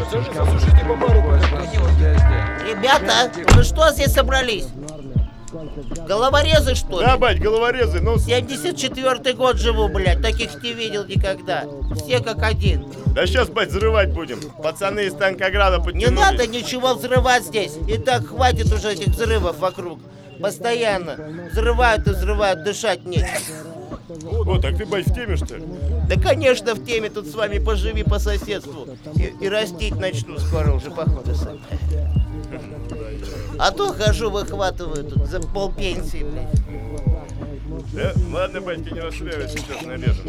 Ребята, вы что здесь собрались? Головорезы, что ли? Да, бать, головорезы, ну... 74-й год живу, блядь, таких не видел никогда. Все как один. Да сейчас, бать, взрывать будем. Пацаны из Танкограда подтянулись. Не надо ничего взрывать здесь. И так хватит уже этих взрывов вокруг. Постоянно. Взрывают и взрывают, дышать нечем. О, так ты, бать, в теме, что ли? Да, конечно, в теме. Тут с вами поживи по соседству. И растить начну скоро уже, походу, сам. А то хожу, выхватываю тут за полпенсии, блядь. Да? Ладно, батьки, не расстраивайся, сейчас нарежем.